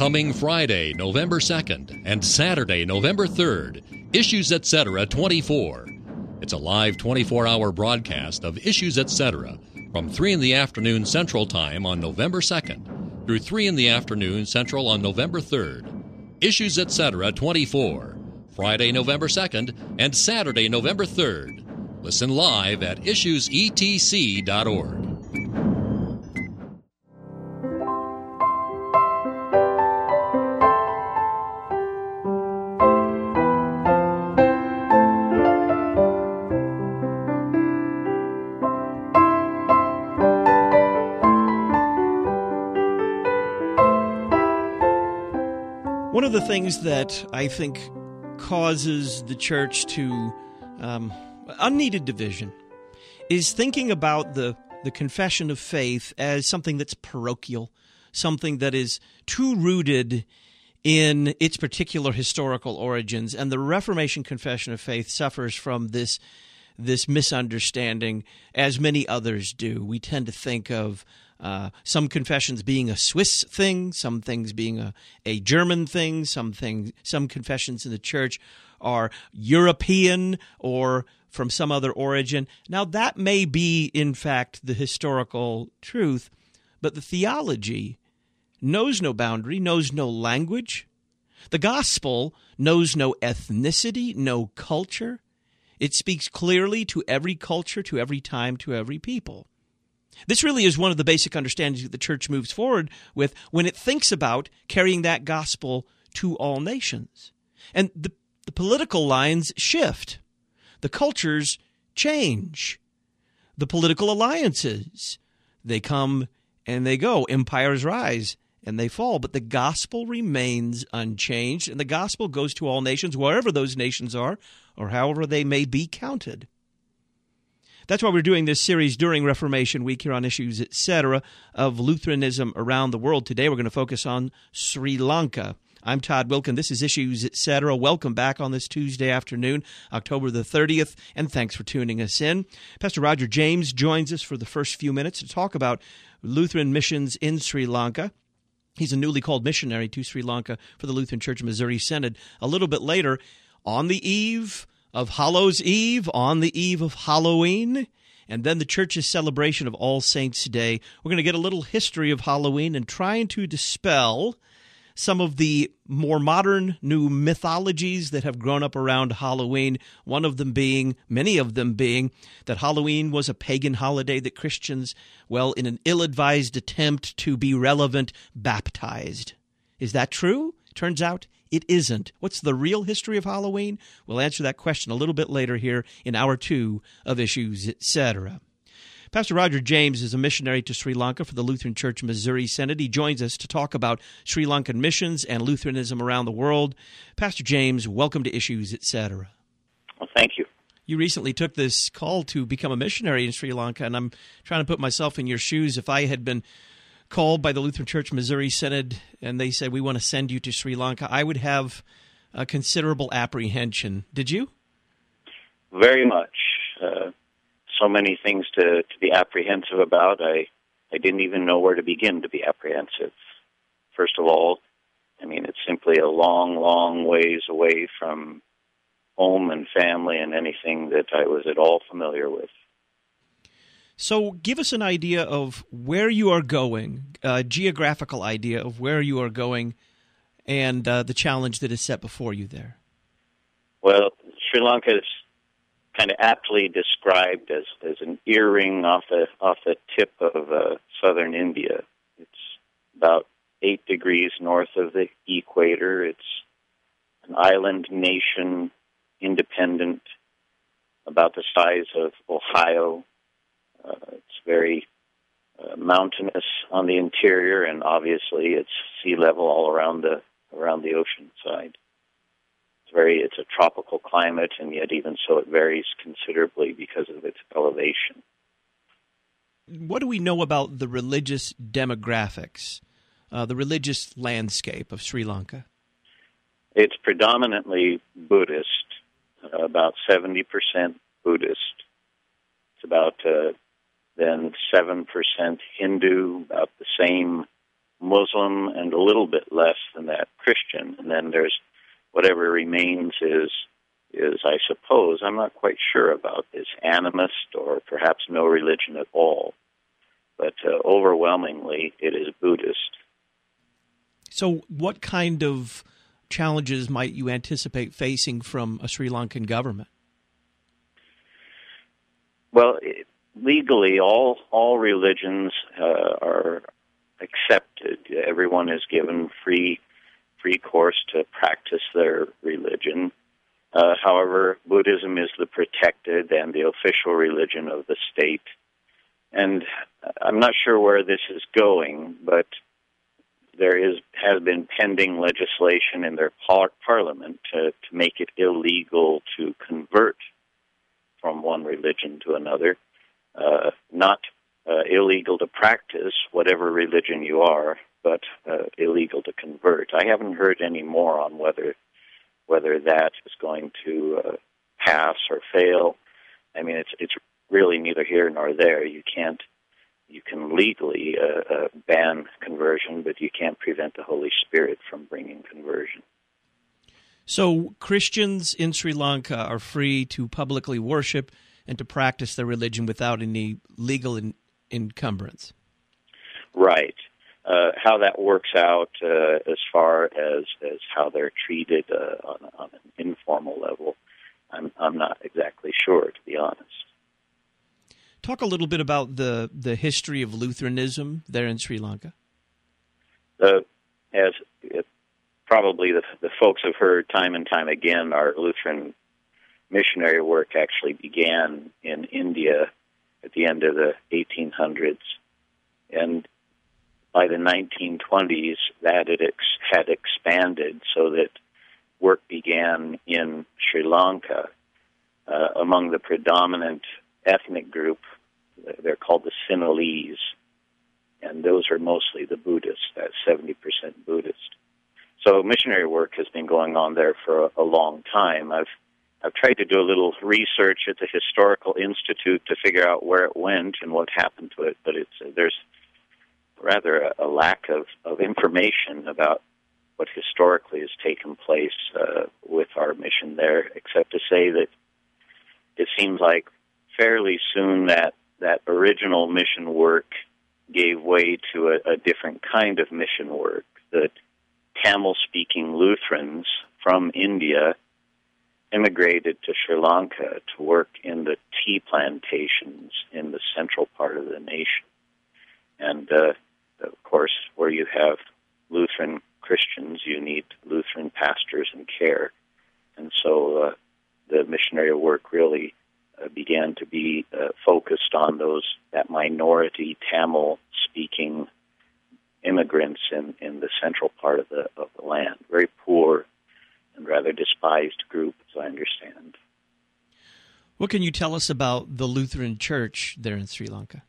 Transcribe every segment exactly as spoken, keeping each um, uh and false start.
Coming Friday, November second, and Saturday, November third, Issues Etc. twenty-four. It's a live twenty-four hour broadcast of Issues Etc. from three in the afternoon Central Time on November second through three in the afternoon Central on November third. Issues Etc. twenty-four, Friday, November second, and Saturday, November third. Listen live at issues e t c dot org. One of the things that I think causes the church to um, unneeded division is thinking about the, the confession of faith as something that's parochial, something that is too rooted in its particular historical origins. And the Reformation Confession of Faith suffers from this this misunderstanding, as many others do. We tend to think of Uh, some confessions being a Swiss thing, some things being a, a German thing, some things, some confessions in the church are European or from some other origin. Now, that may be, in fact, the historical truth, but the theology knows no boundary, knows no language. The gospel knows no ethnicity, no culture. It speaks clearly to every culture, to every time, to every people. This really is one of the basic understandings that the church moves forward with when it thinks about carrying that gospel to all nations. And the, the political lines shift. The cultures change. The political alliances, they come and they go. Empires rise and they fall. But the gospel remains unchanged, and the gospel goes to all nations, wherever those nations are, or however they may be counted. That's why we're doing this series during Reformation Week here on Issues Etc. of Lutheranism around the world. Today we're going to focus on Sri Lanka. I'm Todd Wilkin. This is Issues Etc. Welcome back on this Tuesday afternoon, October the thirtieth, and thanks for tuning us in. Pastor Roger James joins us for the first few minutes to talk about Lutheran missions in Sri Lanka. He's a newly called missionary to Sri Lanka for the Lutheran Church Missouri Synod. A little bit later, on the eve of Hallows Eve, on the eve of Halloween, and then the church's celebration of All Saints' Day. We're going to get a little history of Halloween and trying to dispel some of the more modern new mythologies that have grown up around Halloween, one of them being, many of them being, that Halloween was a pagan holiday that Christians, well, in an ill-advised attempt to be relevant, baptized. Is that true? Turns out it isn't. What's the real history of Halloween? We'll answer that question a little bit later here in hour two of Issues Etc. Pastor Roger James is a missionary to Sri Lanka for the Lutheran Church Missouri Synod. He joins us to talk about Sri Lankan missions and Lutheranism around the world. Pastor James, welcome to Issues Etc. Well, thank you. You recently took this call to become a missionary in Sri Lanka, and I'm trying to put myself in your shoes. If I had been called by the Lutheran Church Missouri Synod and they said, we want to send you to Sri Lanka, I would have a considerable apprehension. Did you? Very much. Uh, so many things to, to be apprehensive about. I, I didn't even know where to begin to be apprehensive. First of all, I mean, it's simply a long, long ways away from home and family and anything that I was at all familiar with. So give us an idea of where you are going, a geographical idea of where you are going and uh, the challenge that is set before you there. Well, Sri Lanka is kind of aptly described as, as an earring off the, off the tip of uh, southern India. It's about eight degrees north of the equator. It's an island nation, independent, about the size of Ohio. Uh, it's very uh, mountainous on the interior, and obviously it's sea level all around the around the ocean side. It's very it's a tropical climate, and yet even so it varies considerably because of its elevation. What do we know about the religious demographics, uh, the religious landscape of Sri Lanka? It's predominantly Buddhist, uh, about seventy percent Buddhist. It's about uh, then seven percent Hindu, about the same Muslim and a little bit less than that Christian. And then there's whatever remains is, is I suppose, I'm not quite sure about this, animist or perhaps no religion at all. But uh, overwhelmingly, it is Buddhist. So what kind of challenges might you anticipate facing from a Sri Lankan government? Well, it, legally, all all religions uh, are accepted. Everyone is given free free course to practice their religion. Uh, however, Buddhism is the protected and the official religion of the state. And I'm not sure where this is going, but there is has been pending legislation in their par- parliament to, to make it illegal to convert from one religion to another. Uh, not uh, illegal to practice whatever religion you are, but uh, illegal to convert. I haven't heard any more on whether whether that is going to uh, pass or fail. I mean, it's it's really neither here nor there. You can't you can legally uh, uh, ban conversion, but you can't prevent the Holy Spirit from bringing conversion. So Christians in Sri Lanka are free to publicly worship and to practice their religion without any legal in, encumbrance. Right. Uh, how that works out uh, as far as, as how they're treated uh, on, on an informal level, I'm, I'm not exactly sure, to be honest. Talk a little bit about the, the history of Lutheranism there in Sri Lanka. Uh, as it, probably the, the folks have heard time and time again, our Lutheran missionary work actually began in India at the end of the eighteen hundreds. And by the nineteen twenties, that it ex- had expanded so that work began in Sri Lanka uh, among the predominant ethnic group. They're called the Sinhalese, and those are mostly the Buddhists. That's seventy percent Buddhist. So missionary work has been going on there for a, a long time. I've I've tried to do a little research at the Historical Institute to figure out where it went and what happened to it, but it's there's rather a, a lack of, of information about what historically has taken place uh, with our mission there, except to say that it seems like fairly soon that, that original mission work gave way to a, a different kind of mission work, that Tamil-speaking Lutherans from India immigrated to Sri Lanka to work in the tea plantations in the central part of the nation. And, uh, of course, where you have Lutheran Christians, you need Lutheran pastors and care. And so uh, the missionary work really uh, began to be uh, focused on those that minority Tamil-speaking immigrants in, in the central part of the of the land, very poor and rather despised group, as I understand. What can you tell us about the Lutheran Church there in Sri Lanka?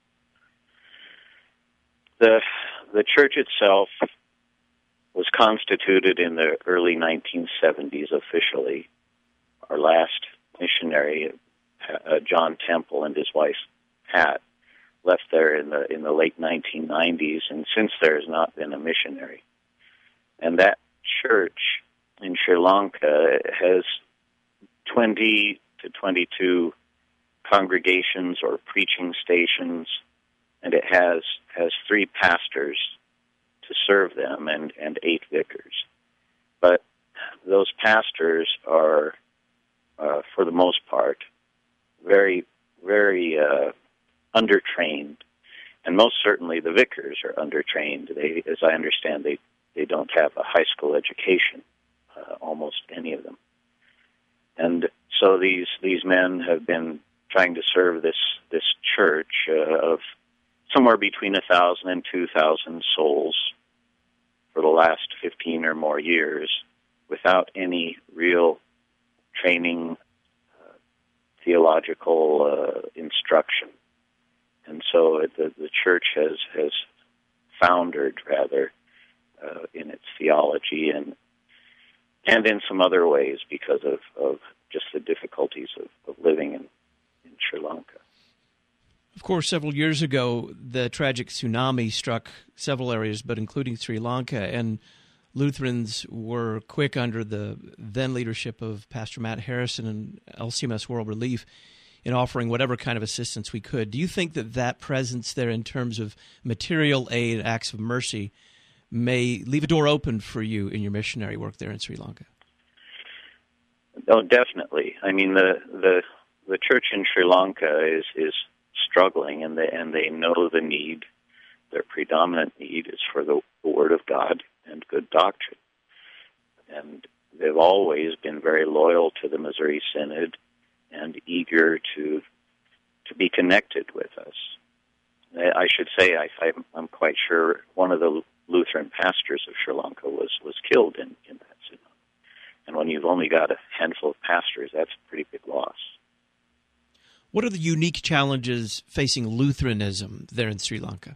The the church itself was constituted in the early nineteen seventies officially. Our last missionary, uh, John Temple, and his wife Pat, left there in the in the late nineteen nineties, and since there has not been a missionary. And that church in Sri Lanka has twenty to twenty-two congregations or preaching stations, and it has has three pastors to serve them and, and eight vicars. But those pastors are, uh, for the most part, very, very uh, undertrained, and most certainly the vicars are undertrained. They, as I understand, they, they don't have a high school education, uh, almost any of them. And so these these men have been trying to serve this this church uh, of somewhere between a thousand and two thousand souls for the last fifteen or more years, without any real training, uh, theological uh, instruction. And so the the church has has foundered rather uh, in its theology and and in some other ways because of, of just the difficulties of, of living in, in Sri Lanka. Of course, several years ago, the tragic tsunami struck several areas, but including Sri Lanka, and Lutherans were quick under the then leadership of Pastor Matt Harrison and L C M S World Relief in offering whatever kind of assistance we could. Do you think that that presence there in terms of material aid, acts of mercy, may leave a door open for you in your missionary work there in Sri Lanka? Oh, definitely. I mean, the the, the church in Sri Lanka is, is struggling, and they, and they know the need. Their predominant need is for the, the Word of God and good doctrine. And they've always been very loyal to the Missouri Synod and eager to to be connected with us. I should say, I, I'm quite sure one of the Lutheran pastors of Sri Lanka was, was killed in, in that synod. And when you've only got a handful of pastors, that's a pretty big loss. What are the unique challenges facing Lutheranism there in Sri Lanka?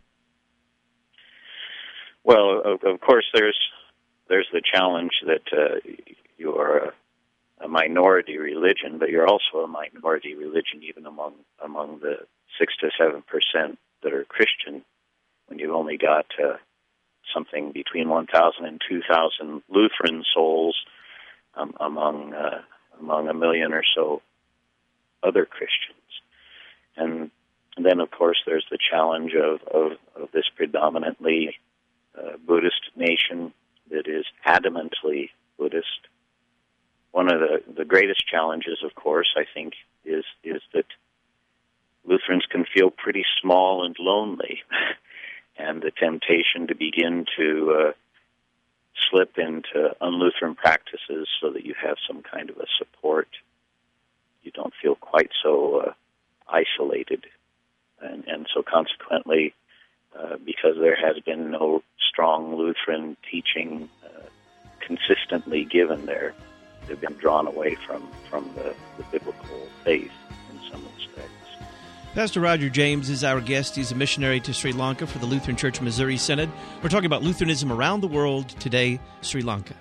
Well, of, of course, there's there's the challenge that uh, you are a, a minority religion, but you're also a minority religion even among among the six to seven percent that are Christian. When you've only got uh, something between one thousand and two thousand Lutheran souls um, among uh, among a million or so other Christians, and, and then of course there's the challenge of of, of this predominantly uh, Buddhist nation that is adamantly Buddhist. One of the, the greatest challenges, of course, I think, is is that Lutherans can feel pretty small and lonely, and the temptation to begin to uh, slip into un-Lutheran practices so that you have some kind of a support. You don't feel quite so uh, isolated, and, and so consequently, uh, because there has been no strong Lutheran teaching uh, consistently given there, they've been drawn away from, from the, the biblical faith in some respects. Pastor Roger James is our guest. He's a missionary to Sri Lanka for the Lutheran Church Missouri Synod. We're talking about Lutheranism around the world, today, Sri Lanka.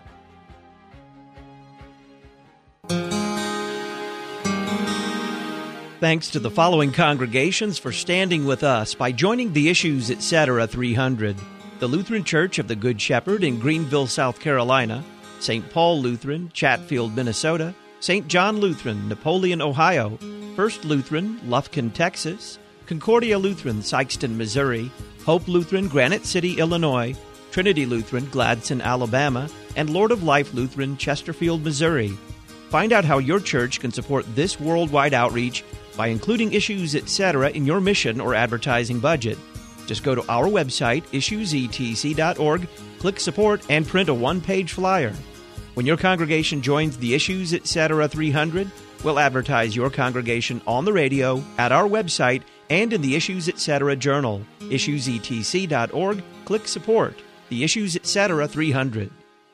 Thanks to the following congregations for standing with us by joining the Issues Etc. three hundred. The Lutheran Church of the Good Shepherd in Greenville, South Carolina, Saint Paul Lutheran, Chatfield, Minnesota, Saint John Lutheran, Napoleon, Ohio, First Lutheran, Lufkin, Texas, Concordia Lutheran, Sikeston, Missouri, Hope Lutheran, Granite City, Illinois, Trinity Lutheran, Gladson, Alabama, and Lord of Life Lutheran, Chesterfield, Missouri. Find out how your church can support this worldwide outreach by including Issues Etc. in your mission or advertising budget. Just go to our website, issues e t c dot org, click Support, and print a one-page flyer. When your congregation joins the Issues Etc. three hundred, we'll advertise your congregation on the radio, at our website, and in the Issues Etc. journal, issues e t c dot org, click Support. The Issues Etc. three hundred.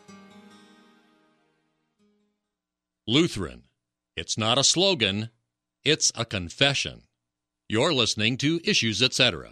Lutheran. It's not a slogan. It's a confession. You're listening to Issues Etc.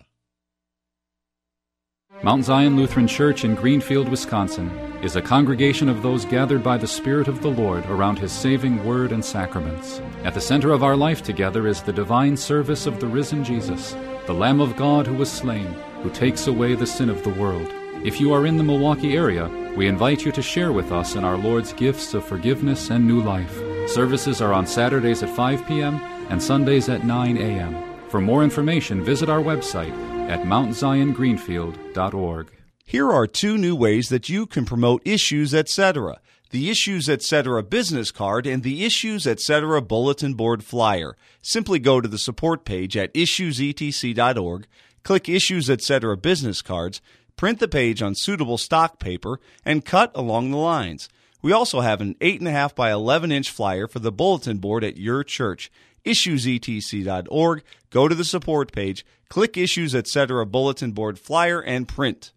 Mount Zion Lutheran Church in Greenfield, Wisconsin, is a congregation of those gathered by the Spirit of the Lord around His saving Word and sacraments. At the center of our life together is the divine service of the risen Jesus, the Lamb of God who was slain, who takes away the sin of the world. If you are in the Milwaukee area, we invite you to share with us in our Lord's gifts of forgiveness and new life. Services are on Saturdays at five p.m. and Sundays at nine a.m. For more information, visit our website at mount zion greenfield dot org. Here are two new ways that you can promote Issues Etc. The Issues Etc. business card and the Issues Etc. bulletin board flyer. Simply go to the support page at issues e t c dot org, click Issues Etc. business cards, print the page on suitable stock paper, and cut along the lines. We also have an eight point five by eleven inch flyer for the bulletin board at your church. issues e t c dot org, go to the support page, click Issues Etc. bulletin board flyer, and print.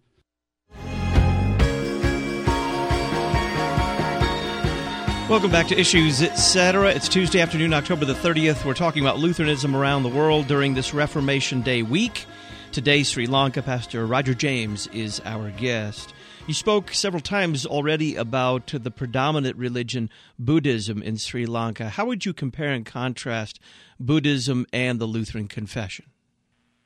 Welcome back to Issues Etc. It's Tuesday afternoon, October the thirtieth. We're talking about Lutheranism around the world during this Reformation Day week. Today, Sri Lanka. Pastor Roger James is our guest. You spoke several times already about the predominant religion, Buddhism, in Sri Lanka. How would you compare and contrast Buddhism and the Lutheran confession?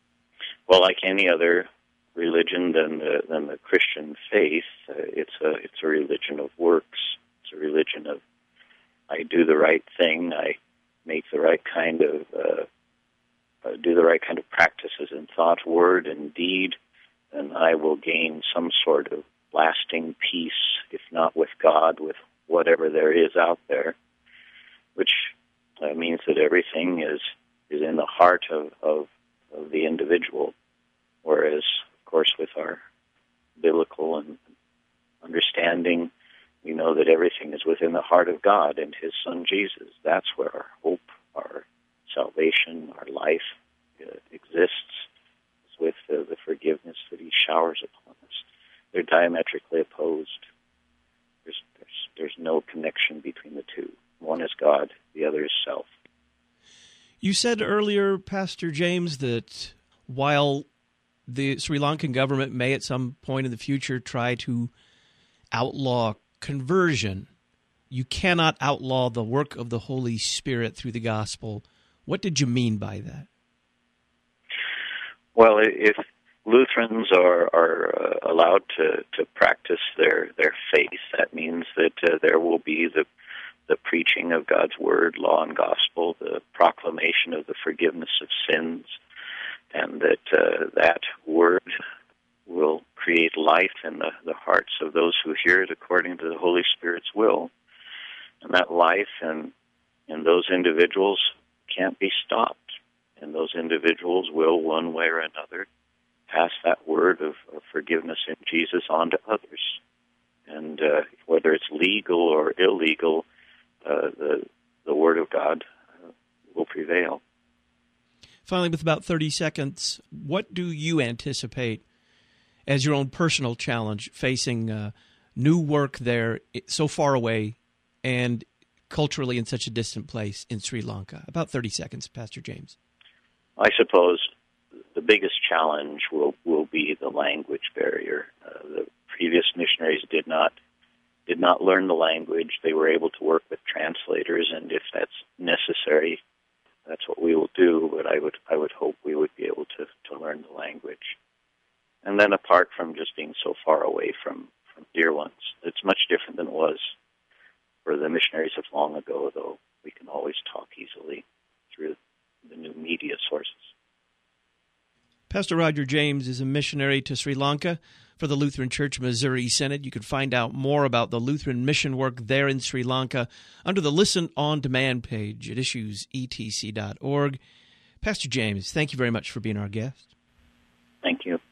well, like any other religion than the than the Christian faith, uh, it's a it's a religion of works. It's a religion of I do the right thing, I make the right kind of uh, uh, do the right kind of practices in thought, word, and deed, and I will gain some sort of lasting peace, if not with God, with whatever there is out there, which uh, means that everything is is in the heart of, of of the individual, whereas, of course, with our biblical and understanding, we know that everything is within the heart of God and His Son Jesus. That's where our hope, our salvation, our life uh, exists, is with uh, the forgiveness that He showers upon us. They're diametrically opposed. There's, there's, there's no connection between the two. One is God, the other is self. You said earlier, Pastor James, that while the Sri Lankan government may at some point in the future try to outlaw conversion, you cannot outlaw the work of the Holy Spirit through the gospel. What did you mean by that? Well, if Lutherans are, are uh, allowed to, to practice their, their faith, that means that uh, there will be the the preaching of God's Word, law and gospel, the proclamation of the forgiveness of sins, and that uh, that Word will create life in the, the hearts of those who hear it according to the Holy Spirit's will. And that life in, in those individuals can't be stopped. And those individuals will, one way or another, pass that word of, of forgiveness in Jesus on to others. And uh, whether it's legal or illegal, uh, the, the Word of God uh, will prevail. Finally, with about thirty seconds, what do you anticipate as your own personal challenge facing uh, new work there so far away and culturally in such a distant place in Sri Lanka? About thirty seconds, Pastor James. I suppose the biggest challenge will, will be the language barrier. Uh, the previous missionaries did not did not learn the language. They were able to work with translators, and if that's necessary, that's what we will do. But I would I would hope we would be able to, to learn the language. And then apart from just being so far away from, from dear ones, it's much different than it was for the missionaries of long ago, though we can always talk easily through the new media sources. Pastor Roger James is a missionary to Sri Lanka for the Lutheran Church Missouri Synod. You can find out more about the Lutheran mission work there in Sri Lanka under the Listen On Demand page at issues e t c dot org. Pastor James, thank you very much for being our guest. Thank you.